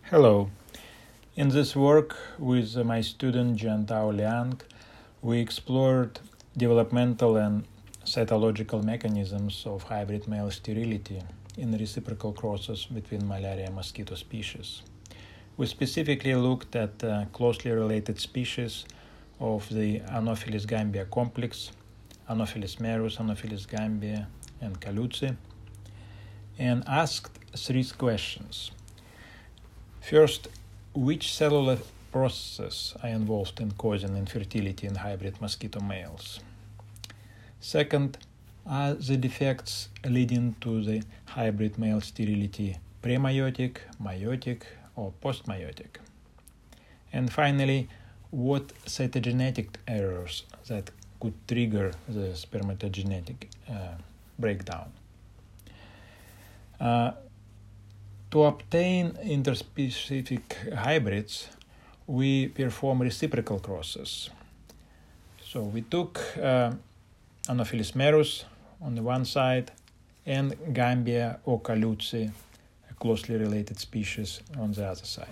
Hello. In this work with my student Jiantao Liang, we explored developmental and cytological mechanisms of hybrid male sterility in reciprocal crosses between malaria mosquito species. We specifically looked at closely related species of the Anopheles gambia complex, Anopheles merus, Anopheles gambia, and Kaluzi, and asked three questions. First, which cellular processes are involved in causing infertility in hybrid mosquito males? Second, are the defects leading to the hybrid male sterility premeiotic, meiotic, or postmeiotic? And finally, what cytogenetic errors that could trigger the spermatogenetic breakdown? To obtain interspecific hybrids, we perform reciprocal crosses. So we took Anopheles merus on the one side and Gambia or Kaluzi, a closely related species, on the other side.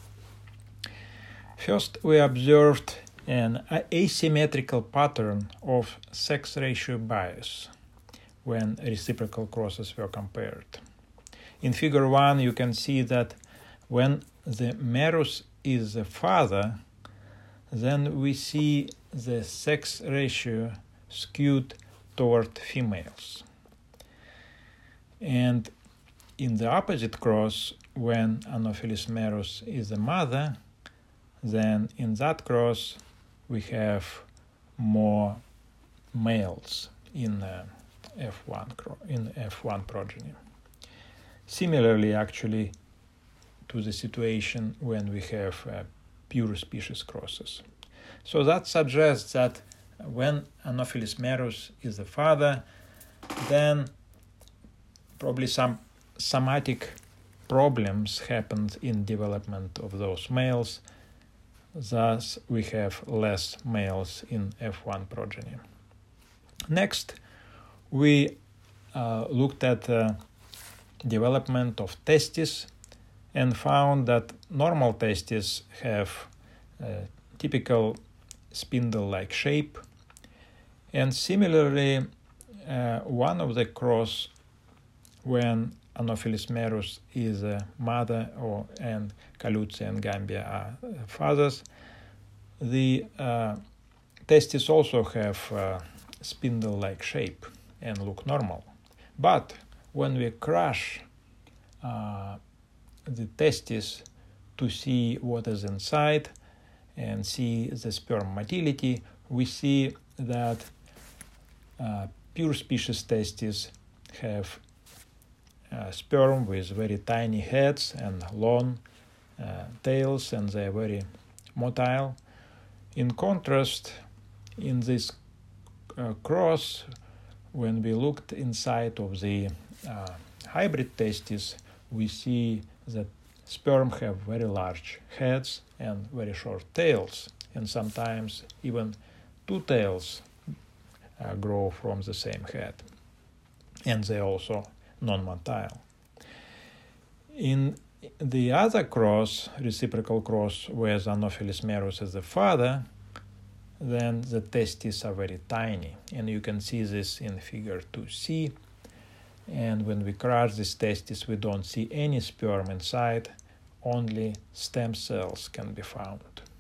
First, we observed an asymmetrical pattern of sex ratio bias when reciprocal crosses were compared. In figure 1, you can see that when the merus is the father, then we see the sex ratio skewed toward females. And in the opposite cross, when Anopheles merus is the mother, then in that cross we have more males in F1 progeny. Similarly, actually, to the situation when we have pure species crosses. So that suggests that when Anopheles merus is the father, then probably some somatic problems happened in development of those males. Thus, we have less males in F1 progeny. Next, we looked at development of testes and found that normal testes have a typical spindle-like shape, and similarly one of the cross when Anopheles merus is a mother and Kaluzi and Gambia are fathers, the testes also have spindle-like shape and look normal. But when we crush the testes to see what is inside and see the sperm motility, we see that pure species testes have sperm with very tiny heads and long tails, and they are very motile. In contrast, in this cross, when we looked inside of the hybrid testes, we see that sperm have very large heads and very short tails, and sometimes even two tails grow from the same head, and they're also non-motile. In the other cross, reciprocal cross, where Anopheles merus is the father, then the testes are very tiny, and you can see this in figure 2c. And when we crush these testes, we don't see any sperm inside, only stem cells can be found.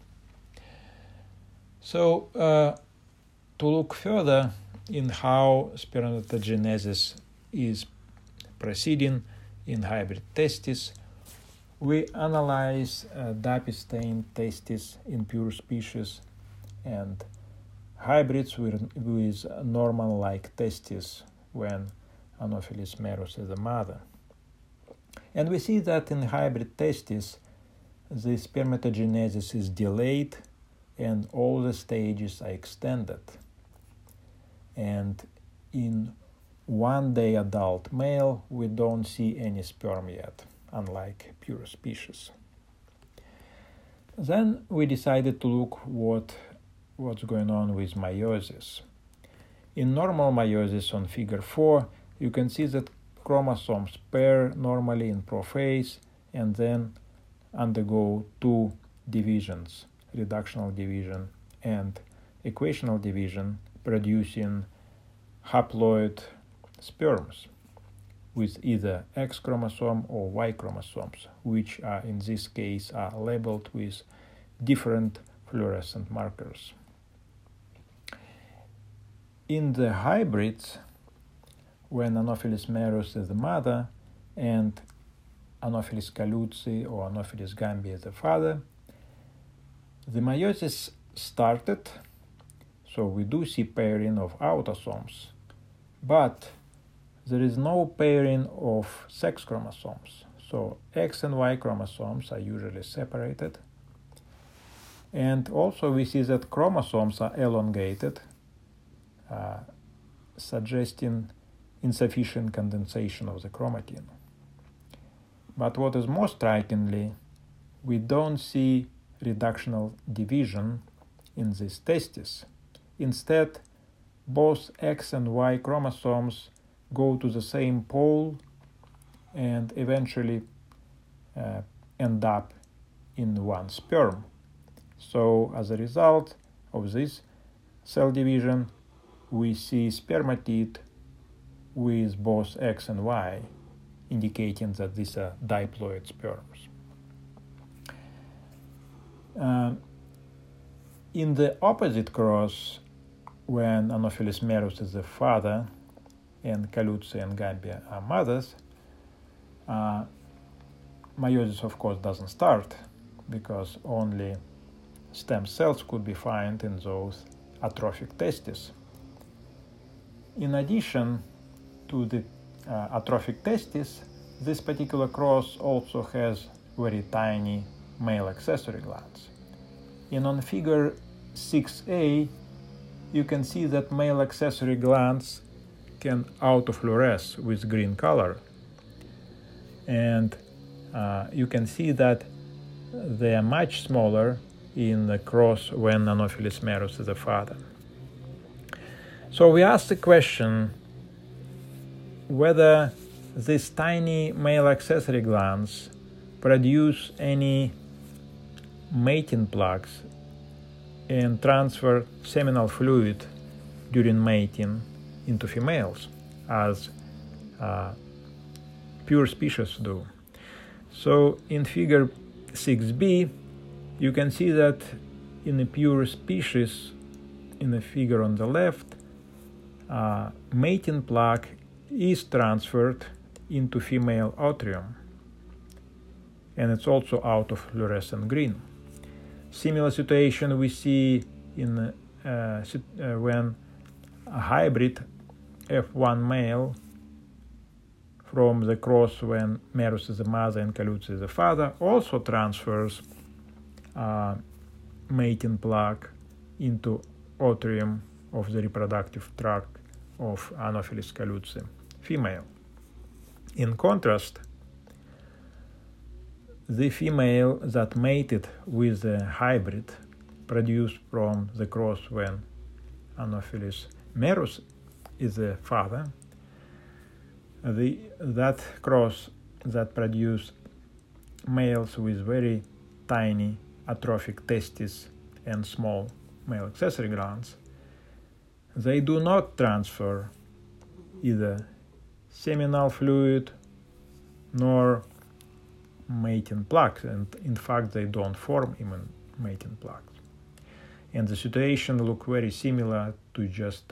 So, to look further in how spermatogenesis is proceeding in hybrid testes, we analyze DAPI-stained testes in pure species and hybrids with normal-like testes when Anopheles merus is the mother. And we see that in hybrid testes, the spermatogenesis is delayed and all the stages are extended. And in one-day adult male, we don't see any sperm yet, unlike pure species. Then we decided to look what's going on with meiosis. In normal meiosis on figure 4, you can see that chromosomes pair normally in prophase, and then undergo two divisions, reductional division and equational division, producing haploid sperms with either X chromosome or Y chromosomes, which are in this case are labeled with different fluorescent markers. In the hybrids, when Anopheles merus is the mother and Anopheles calluzzi or Anopheles gambia is the father, the meiosis started, so we do see pairing of autosomes, but there is no pairing of sex chromosomes. So X and Y chromosomes are usually separated. And also we see that chromosomes are elongated, suggesting insufficient condensation of the chromatin. But what is more strikingly, we don't see reductional division in these testes. Instead, both X and Y chromosomes go to the same pole and eventually end up in one sperm. So as a result of this cell division, we see spermatid with both X and Y, indicating that these are diploid sperms. In the opposite cross, when Anopheles merus is the father and Calluzzi and Gambia are mothers, meiosis of course doesn't start because only stem cells could be found in those atrophic testes. In addition to the atrophic testes, this particular cross also has very tiny male accessory glands. And on figure 6a, you can see that male accessory glands can autofluoresce with green color. And you can see that they are much smaller in the cross when Anopheles merus is the father. So we asked the question whether these tiny male accessory glands produce any mating plugs and transfer seminal fluid during mating into females, as pure species do. So in figure 6b, you can see that in a pure species, in the figure on the left, mating plug is transferred into female atrium, and it's also autofluorescent green. Similar situation we see in when a hybrid F1 male from the cross when merus is the mother and Calluzzi is the father also transfers mating plug into atrium of the reproductive tract of Anopheles calluzzi female. In contrast, the female that mated with the hybrid produced from the cross when Anopheles merus is the father, that cross that produced males with very tiny atrophic testes and small male accessory glands, they do not transfer either seminal fluid nor mating plugs, and in fact they don't form even mating plugs. And the situation looks very similar to just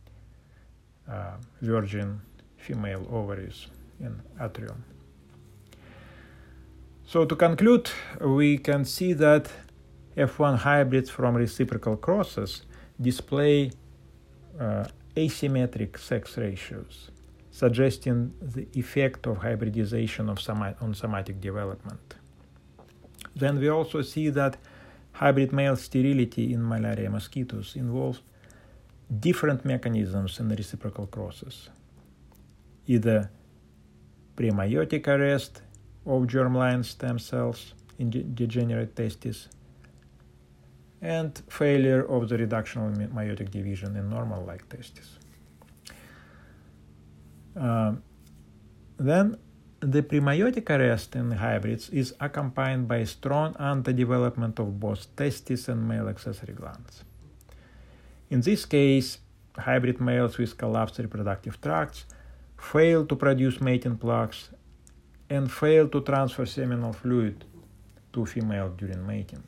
virgin female ovaries in atrium. So to conclude, we can see that F1 hybrids from reciprocal crosses display asymmetric sex ratios, suggesting the effect of hybridization on somatic development. Then we also see that hybrid male sterility in malaria mosquitoes involves different mechanisms in the reciprocal crosses, either premeiotic arrest of germline stem cells in degenerate testes and failure of the reductional meiotic division in normal-like testes. Then the premeiotic arrest in hybrids is accompanied by strong underdevelopment of both testes and male accessory glands. In this case, hybrid males with collapsed reproductive tracts fail to produce mating plugs and fail to transfer seminal fluid to female during mating.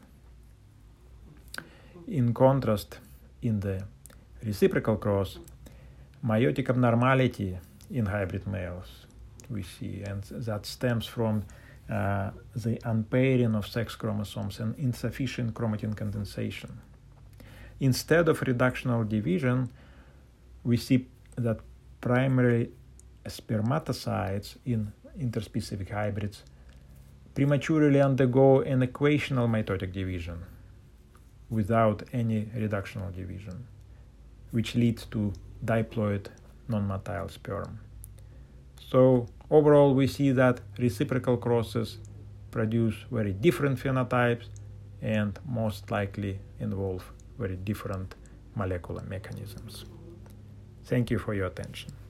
In contrast, in the reciprocal cross, meiotic abnormality in hybrid males we see, and that stems from the unpairing of sex chromosomes and insufficient chromatin condensation. Instead of reductional division, we see that primary spermatocytes in interspecific hybrids prematurely undergo an equational mitotic division without any reductional division, which leads to diploid non-motile sperm. So overall, we see that reciprocal crosses produce very different phenotypes and most likely involve very different molecular mechanisms. Thank you for your attention.